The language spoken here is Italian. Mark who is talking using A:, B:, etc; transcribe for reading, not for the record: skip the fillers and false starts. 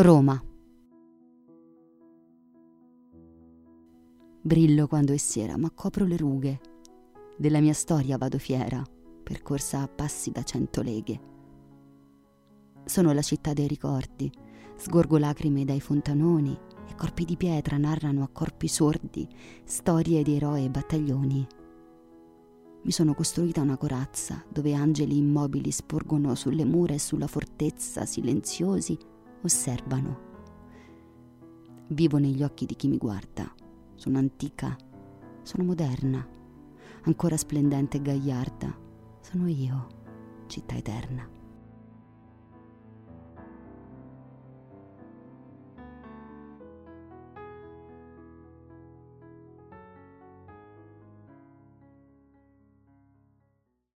A: Roma. Brillo quando è sera, ma copro le rughe. Della mia storia vado fiera, percorsa a passi da 100 leghe. Sono la città dei ricordi, sgorgo lacrime dai fontanoni e corpi di pietra narrano a corpi sordi storie di eroi e battaglioni. Mi sono costruita una corazza dove angeli immobili sporgono sulle mura e sulla fortezza, silenziosi, osservano. Vivo negli occhi di chi mi guarda. Sono antica, sono moderna, ancora splendente e gagliarda. Sono io, città eterna.